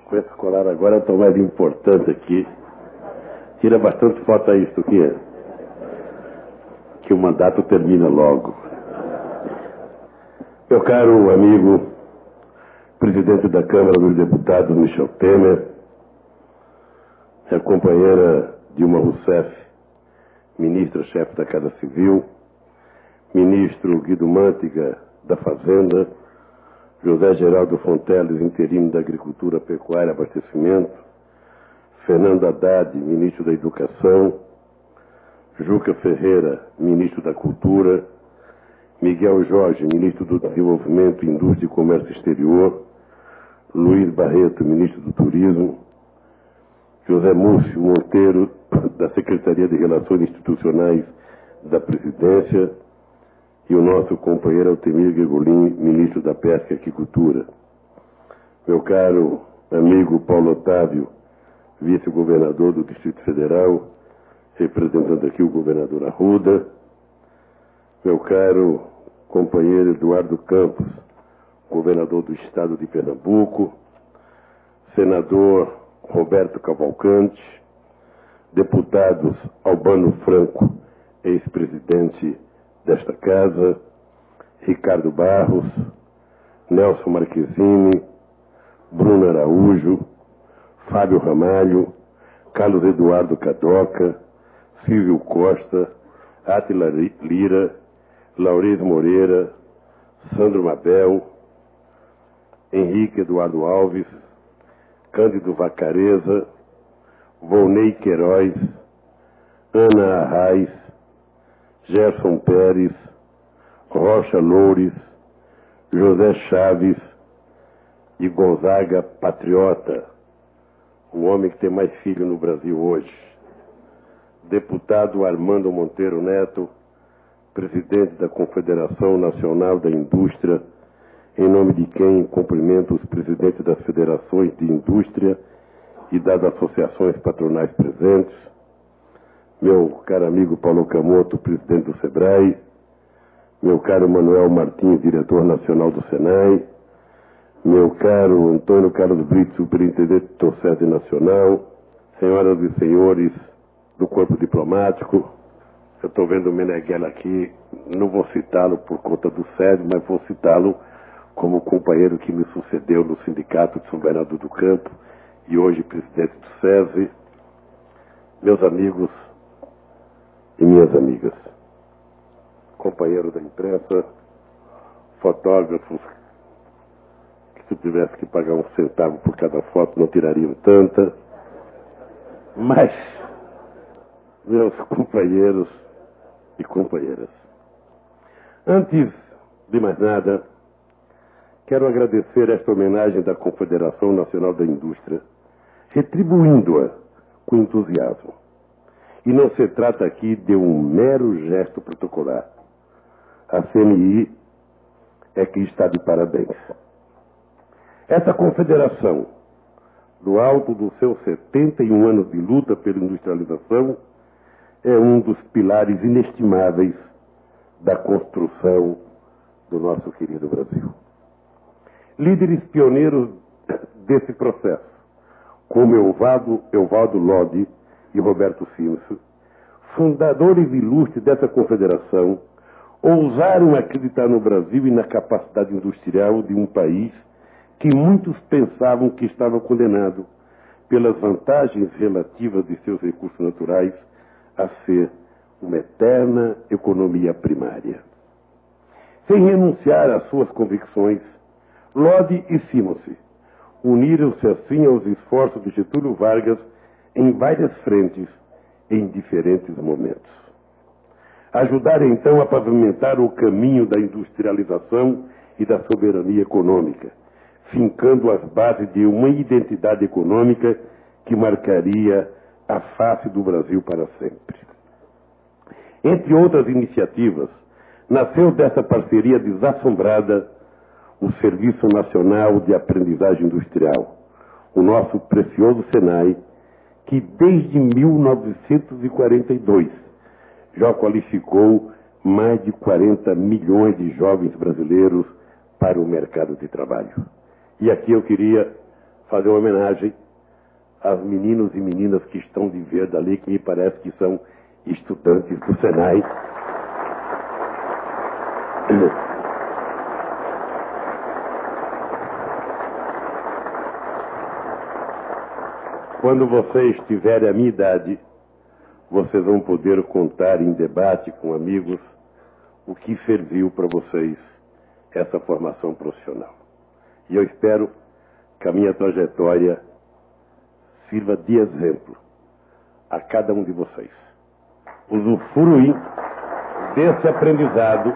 Com esse colar agora estou mais importante aqui. Tira bastante foto aí, Stuquinha. Que o mandato termina logo. Meu caro amigo, presidente da Câmara dos Deputados, Michel Temer, a companheira Dilma Rousseff, ministra-chefe da Casa Civil, ministro Guido Mantega, da Fazenda, José Geraldo Fonteles, interino da Agricultura, Pecuária e Abastecimento, Fernando Haddad, ministro da Educação, Juca Ferreira, ministro da Cultura, Miguel Jorge, ministro do Desenvolvimento, Indústria e Comércio Exterior, Luiz Barreto, ministro do Turismo, José Múcio Monteiro, da Secretaria de Relações Institucionais da Presidência, e o nosso companheiro Altemir Guegolin, ministro da Pesca e Aquicultura. Meu caro amigo Paulo Otávio, vice-governador do Distrito Federal, representando aqui o governador Arruda. Meu caro companheiro Eduardo Campos, governador do estado de Pernambuco. Senador Roberto Cavalcante. Deputados Albano Franco, ex-presidente desta casa, Ricardo Barros, Nelson Marquezine, Bruno Araújo, Fábio Ramalho, Carlos Eduardo Cadoca, Silvio Costa, Átila Lira, Laurez Moreira, Sandro Mabel, Henrique Eduardo Alves, Cândido Vacareza, Volney Queiroz, Ana Arraes, Gerson Pérez, Rocha Loures, José Chaves e Gonzaga Patriota, o homem que tem mais filho no Brasil hoje. Deputado Armando Monteiro Neto, presidente da Confederação Nacional da Indústria, em nome de quem cumprimento os presidentes das federações de indústria e das associações patronais presentes, meu caro amigo Paulo Camoto, presidente do SEBRAE, meu caro Manuel Martins, diretor nacional do SENAI, meu caro Antônio Carlos Brito, superintendente do SESI Nacional, senhoras e senhores do corpo diplomático. Eu estou vendo o Meneghel aqui, não vou citá-lo por conta do SESI, mas vou citá-lo como companheiro que me sucedeu no Sindicato de São Bernardo do Campo e hoje presidente do SESI. Meus amigos e minhas amigas, companheiros da imprensa, fotógrafos, que se tivesse que pagar um centavo por cada foto não tirariam tanta, mas meus companheiros e companheiras, antes de mais nada, quero agradecer esta homenagem da Confederação Nacional da Indústria, retribuindo-a com entusiasmo. E não se trata aqui de um mero gesto protocolar. A CNI é que está de parabéns. Essa confederação, do alto dos seus 71 anos de luta pela industrialização, é um dos pilares inestimáveis da construção do nosso querido Brasil. Líderes pioneiros desse processo, como Evaldo Lodi e Roberto Simpson, fundadores ilustres dessa confederação, ousaram acreditar no Brasil e na capacidade industrial de um país que muitos pensavam que estava condenado, pelas vantagens relativas de seus recursos naturais, a ser uma eterna economia primária. Sem renunciar às suas convicções, Lodi e Simons uniram-se assim aos esforços de Getúlio Vargas em várias frentes, em diferentes momentos. Ajudaram então a pavimentar o caminho da industrialização e da soberania econômica, fincando as bases de uma identidade econômica que marcaria a face do Brasil para sempre. Entre outras iniciativas, nasceu dessa parceria desassombrada o Serviço Nacional de Aprendizagem Industrial, o nosso precioso SENAI, que desde 1942 já qualificou mais de 40 milhões de jovens brasileiros para o mercado de trabalho. E aqui eu queria fazer uma homenagem aos meninos e meninas que estão de verde ali, que me parece que são estudantes do Senai. Quando vocês tiverem a minha idade, vocês vão poder contar em debate com amigos o que serviu para vocês essa formação profissional. E eu espero que a minha trajetória sirva de exemplo a cada um de vocês. Usufruem desse aprendizado,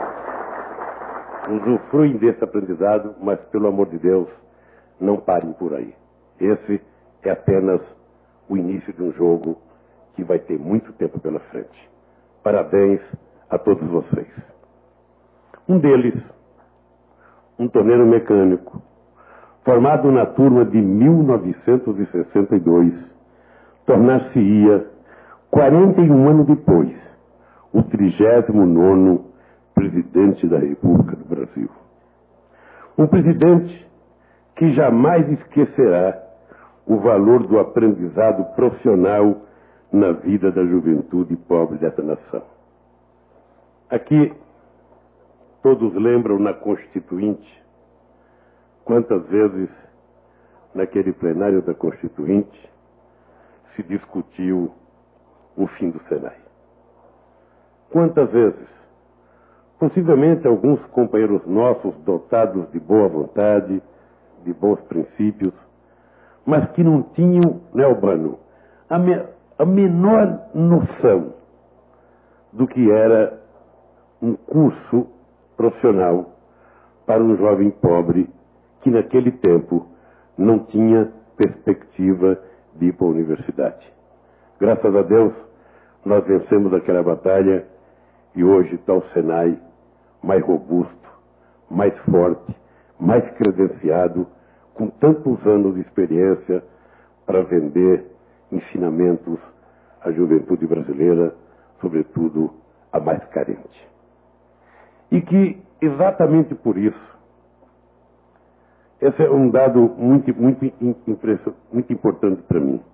mas pelo amor de Deus, não parem por aí. Esse é apenas o início de um jogo que vai ter muito tempo pela frente. Parabéns a todos vocês. Um deles, um torneiro mecânico, formado na turma de 1962, tornar-se-ia, 41 anos depois, o 39º presidente da República do Brasil. Um presidente que jamais esquecerá o valor do aprendizado profissional na vida da juventude pobre dessa nação. Aqui, todos lembram na Constituinte, quantas vezes naquele plenário da Constituinte se discutiu o fim do Senai. Quantas vezes, possivelmente alguns companheiros nossos dotados de boa vontade, de bons princípios, mas que não tinham, né, Albano, a menor noção do que era um curso profissional para um jovem pobre que naquele tempo não tinha perspectiva de ir para a universidade. Graças a Deus, nós vencemos aquela batalha e hoje está o Senai mais robusto, mais forte, mais credenciado, com tantos anos de experiência para vender ensinamentos à juventude brasileira, sobretudo a mais carente. E que, exatamente por isso, esse é um dado muito importante para mim.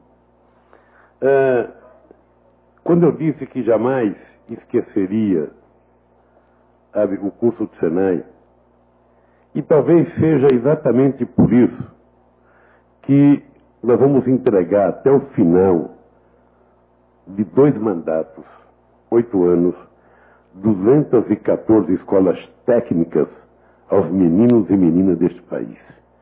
Quando eu disse que jamais esqueceria, sabe, o curso do Senai, e talvez seja exatamente por isso que nós vamos entregar até o final de 2 mandatos, 8 anos, 214 escolas técnicas aos meninos e meninas deste país.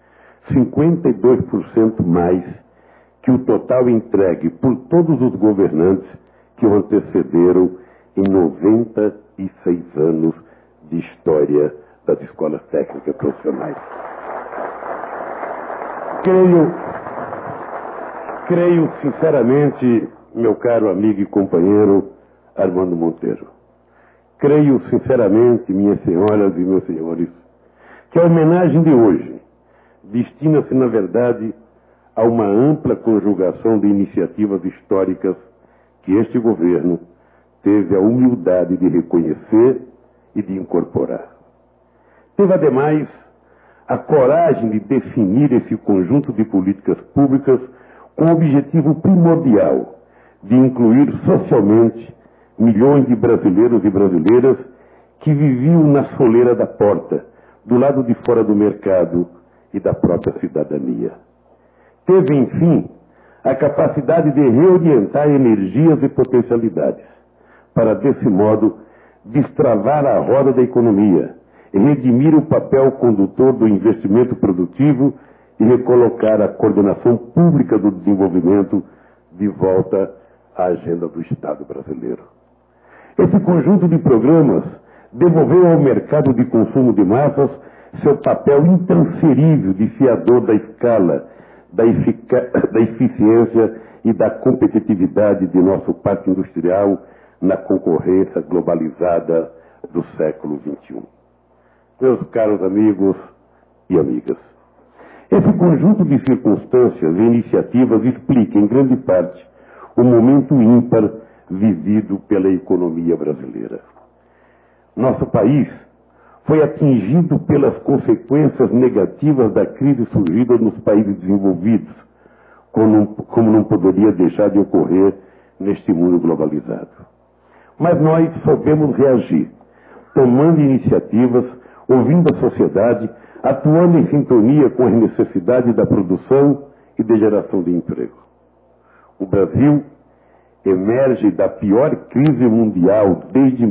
52% mais que o total entregue por todos os governantes que o antecederam em 96 anos de história das escolas técnicas profissionais. Creio sinceramente, meu caro amigo e companheiro Armando Monteiro, creio sinceramente, minhas senhoras e meus senhores, que a homenagem de hoje destina-se, na verdade, a uma ampla conjugação de iniciativas históricas que este governo teve a humildade de reconhecer e de incorporar. Teve, ademais, a coragem de definir esse conjunto de políticas públicas com o objetivo primordial de incluir socialmente milhões de brasileiros e brasileiras que viviam na soleira da porta, do lado de fora do mercado e da própria cidadania. Teve, enfim, a capacidade de reorientar energias e potencialidades, para, desse modo, destravar a roda da economia, redimir o papel condutor do investimento produtivo e recolocar a coordenação pública do desenvolvimento de volta à agenda do Estado brasileiro. Esse conjunto de programas devolveu ao mercado de consumo de massas seu papel intransferível de fiador da escala, da eficiência e da competitividade de nosso parque industrial na concorrência globalizada do século XXI. Meus caros amigos e amigas, esse conjunto de circunstâncias e iniciativas explica, em grande parte, o momento ímpar vivido pela economia brasileira. Nosso país foi atingido pelas consequências negativas da crise surgida nos países desenvolvidos, como não poderia deixar de ocorrer neste mundo globalizado. Mas nós soubemos reagir, tomando iniciativas, ouvindo a sociedade, atuando em sintonia com as necessidades da produção e de geração de emprego. O Brasil emerge da pior crise mundial desde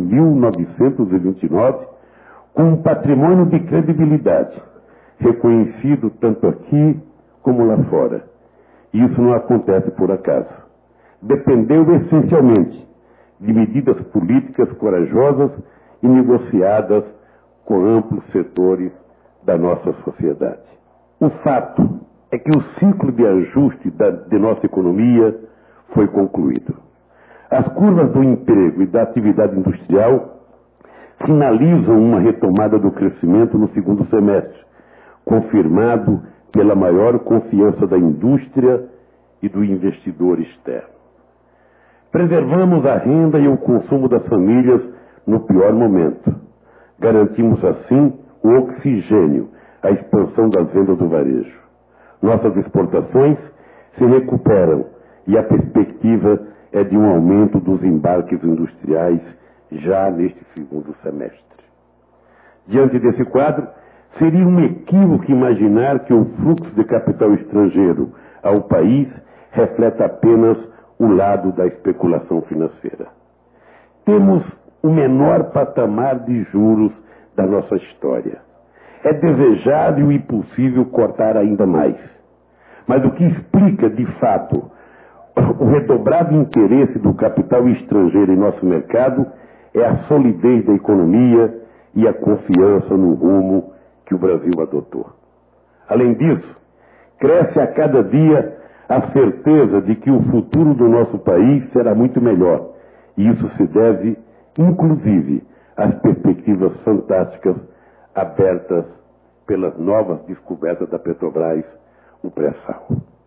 1929 com um patrimônio de credibilidade, reconhecido tanto aqui como lá fora. E isso não acontece por acaso. Dependeu essencialmente de medidas políticas corajosas e negociadas com amplos setores da nossa sociedade. O fato é que o ciclo de ajuste de nossa economia foi concluído. As curvas do emprego e da atividade industrial sinalizam uma retomada do crescimento no segundo semestre, confirmado pela maior confiança da indústria e do investidor externo. Preservamos a renda e o consumo das famílias no pior momento. Garantimos assim o oxigênio, a expansão das vendas do varejo. Nossas exportações se recuperam e a perspectiva é de um aumento dos embarques industriais já neste segundo semestre. Diante desse quadro, seria um equívoco imaginar que o fluxo de capital estrangeiro ao país reflete apenas o lado da especulação financeira. Temos o menor patamar de juros da nossa história. É desejável e possível cortar ainda mais. Mas o que explica, de fato, o redobrado interesse do capital estrangeiro em nosso mercado é a solidez da economia e a confiança no rumo que o Brasil adotou. Além disso, cresce a cada dia a certeza de que o futuro do nosso país será muito melhor. E isso se deve, inclusive, às perspectivas fantásticas abertas pelas novas descobertas da Petrobras, o pré-sal.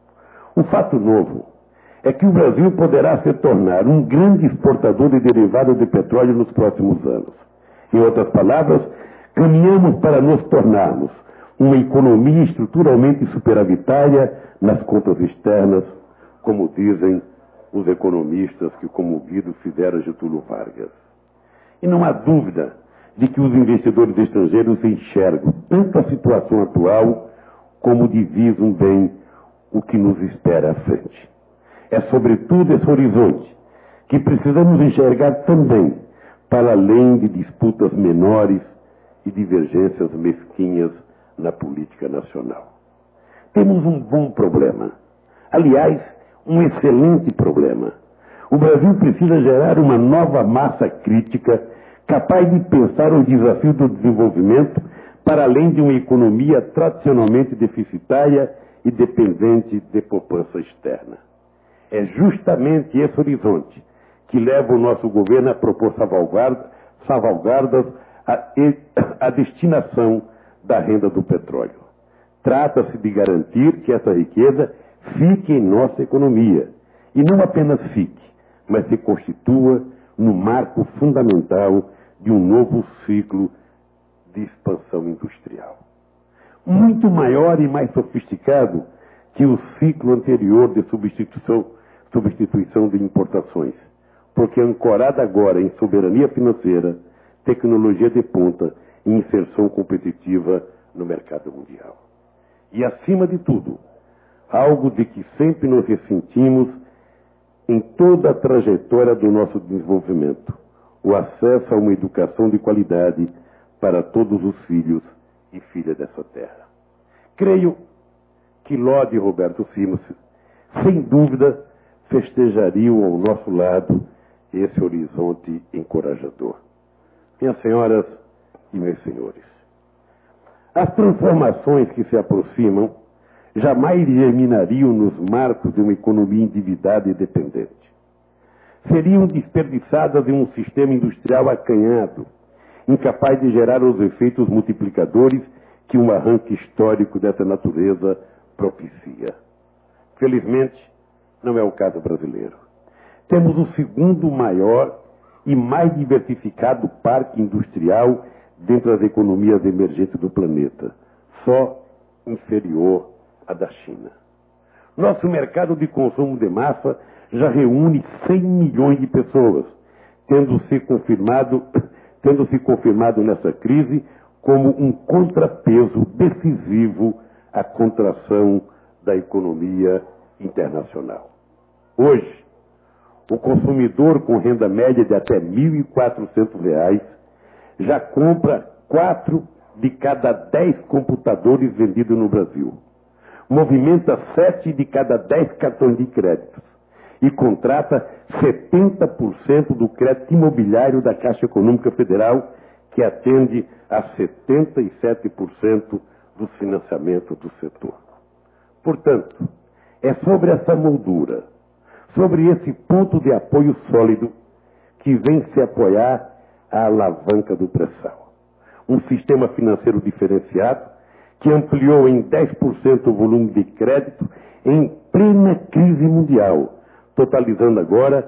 O fato novo é que o Brasil poderá se tornar um grande exportador de derivados de petróleo nos próximos anos. Em outras palavras, caminhamos para nos tornarmos uma economia estruturalmente superavitária nas contas externas, como dizem os economistas que, como Guido, fizeram Getúlio Vargas. E não há dúvida de que os investidores estrangeiros enxergam tanto a situação atual como divisam bem o que nos espera à frente. É sobretudo esse horizonte que precisamos enxergar também para além de disputas menores e divergências mesquinhas na política nacional. Temos um bom problema. Aliás, um excelente problema. O Brasil precisa gerar uma nova massa crítica capaz de pensar o desafio do desenvolvimento para além de uma economia tradicionalmente deficitária e dependente de poupança externa. É justamente esse horizonte que leva o nosso governo a propor salvaguardas à destinação da renda do petróleo. Trata-se de garantir que essa riqueza fique em nossa economia, e não apenas fique, mas se constitua no marco fundamental de um novo ciclo de expansão industrial. Muito maior e mais sofisticado que o ciclo anterior de substituição de importações, porque ancorada agora em soberania financeira, tecnologia de ponta e inserção competitiva no mercado mundial. E, acima de tudo, algo de que sempre nos ressentimos em toda a trajetória do nosso desenvolvimento, o acesso a uma educação de qualidade para todos os filhos e filhas dessa terra. Creio que Lode e Roberto Simões, sem dúvida, festejariam ao nosso lado esse horizonte encorajador. Minhas senhoras e meus senhores, as transformações que se aproximam jamais germinariam nos marcos de uma economia endividada e dependente. Seriam desperdiçadas em um sistema industrial acanhado, incapaz de gerar os efeitos multiplicadores que um arranque histórico dessa natureza propicia. Felizmente, não é o caso brasileiro. Temos o segundo maior e mais diversificado parque industrial dentre as economias emergentes do planeta, só inferior à da China. Nosso mercado de consumo de massa já reúne 100 milhões de pessoas, tendo-se confirmado nessa crise como um contrapeso decisivo à contração da economia internacional. Hoje, o consumidor com renda média de até R$ 1.400 já compra 4 de cada 10 computadores vendidos no Brasil, movimenta 7 de cada 10 cartões de crédito e contrata 70% do crédito imobiliário da Caixa Econômica Federal, que atende a 77% dos financiamentos do setor. Portanto, é sobre essa moldura, sobre esse ponto de apoio sólido, que vem se apoiar a alavanca do pré-sal. Um sistema financeiro diferenciado que ampliou em 10% o volume de crédito em plena crise mundial, totalizando agora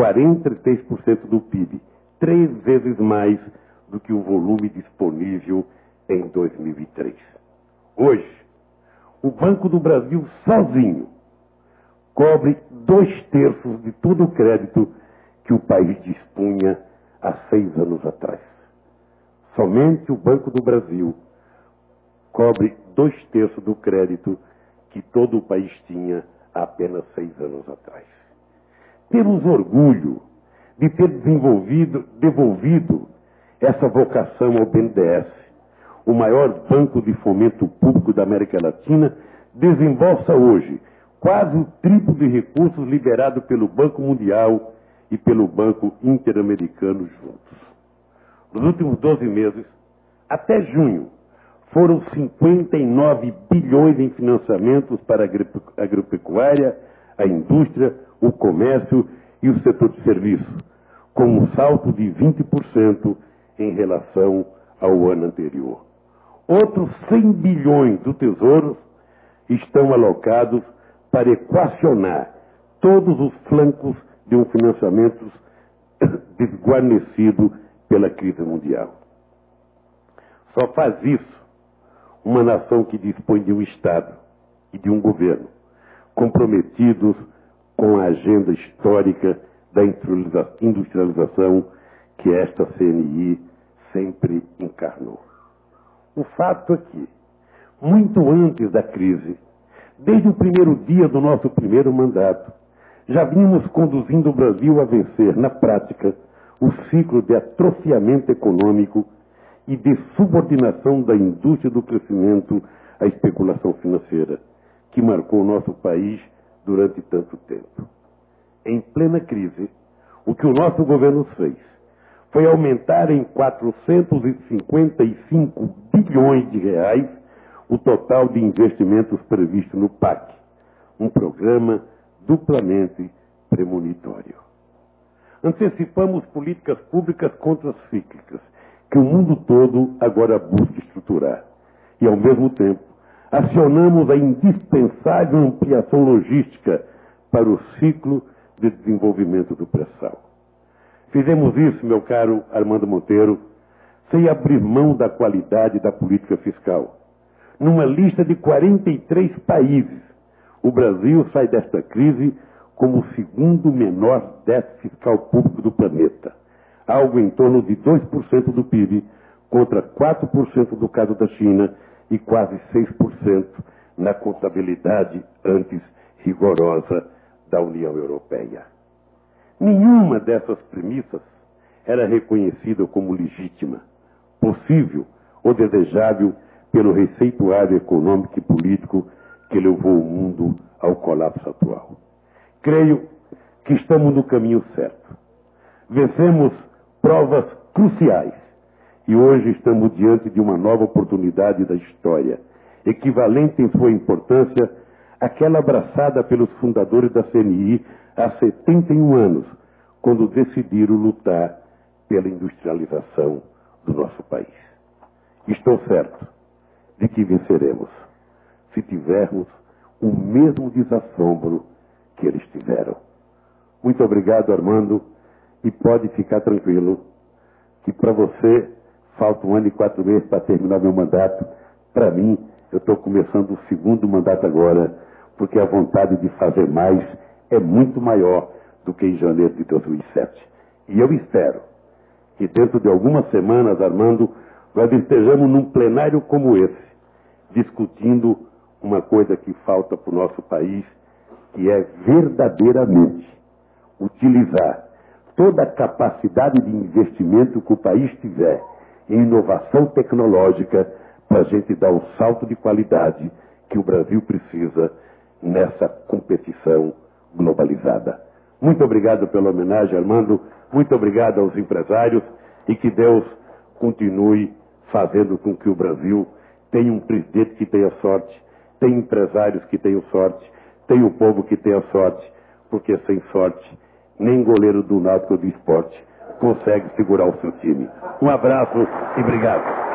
43% do PIB, 3 vezes mais do que o volume disponível em 2003. Hoje, o Banco do Brasil sozinho cobre 2/3 de todo o crédito que o país dispunha há 6 anos atrás. Somente o Banco do Brasil cobre 2/3 do crédito que todo o país tinha há apenas 6 anos atrás. Temos orgulho de ter devolvido essa vocação ao BNDES, o maior banco de fomento público da América Latina, desembolsa hoje quase o triplo de recursos liberados pelo Banco Mundial e pelo Banco Interamericano juntos. Nos últimos 12 meses, até junho, foram 59 bilhões em financiamentos para a agropecuária, a indústria, o comércio e o setor de serviços, com um salto de 20% em relação ao ano anterior. Outros 100 bilhões do Tesouro estão alocados para equacionar todos os flancos de um financiamento desguarnecido pela crise mundial. Só faz isso uma nação que dispõe de um Estado e de um governo comprometidos com a agenda histórica da industrialização que esta CNI sempre encarnou. O fato é que, muito antes da crise, desde o primeiro dia do nosso primeiro mandato, já vínhamos conduzindo o Brasil a vencer, na prática, o ciclo de atrofiamento econômico e de subordinação da indústria do crescimento à especulação financeira, que marcou o nosso país durante tanto tempo. Em plena crise, o que o nosso governo fez foi aumentar em 455 bilhões de reais o total de investimentos previsto no PAC, um programa duplamente premonitório. Antecipamos políticas públicas contracíclicas, que o mundo todo agora busca estruturar. E, ao mesmo tempo, acionamos a indispensável ampliação logística para o ciclo de desenvolvimento do pré-sal. Fizemos isso, meu caro Armando Monteiro, sem abrir mão da qualidade da política fiscal. Numa lista de 43 países, o Brasil sai desta crise como o segundo menor déficit fiscal público do planeta, algo em torno de 2% do PIB, contra 4% do caso da China e quase 6% na contabilidade antes rigorosa da União Europeia. Nenhuma dessas premissas era reconhecida como legítima, possível ou desejável pelo receituário econômico e político que levou o mundo ao colapso atual. Creio que estamos no caminho certo. Vencemos provas cruciais e hoje estamos diante de uma nova oportunidade da história, equivalente em sua importância àquela abraçada pelos fundadores da CNI há 71 anos, quando decidiram lutar pela industrialização do nosso país. Estou certo de que venceremos, se tivermos o mesmo desassombro que eles tiveram. Muito obrigado, Armando, e pode ficar tranquilo que para você falta 1 ano e 4 meses para terminar meu mandato. Para mim, eu estou começando o segundo mandato agora, porque a vontade de fazer mais é muito maior do que em janeiro de 2007. E eu espero que dentro de algumas semanas, Armando, nós estejamos num plenário como esse, discutindo uma coisa que falta para o nosso país, que é verdadeiramente utilizar toda a capacidade de investimento que o país tiver em inovação tecnológica para a gente dar o salto de qualidade que o Brasil precisa nessa competição globalizada. Muito obrigado pela homenagem, Armando. Muito obrigado aos empresários e que Deus continue fazendo com que o Brasil tenha um presidente que tenha sorte, tenha empresários que tenham sorte, tenha o povo que tenha sorte, porque sem sorte nem goleiro do Náutico do Esporte consegue segurar o seu time. Um abraço e obrigado.